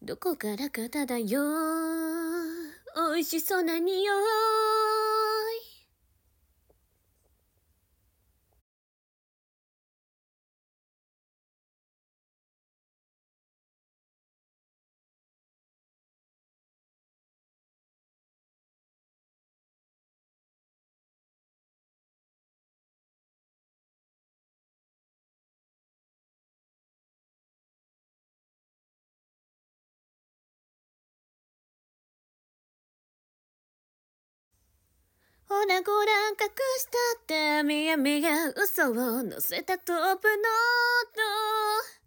どこからか漂う美味しそうな匂い。ほらごらん隠したって見や見や嘘を乗せたトップノート。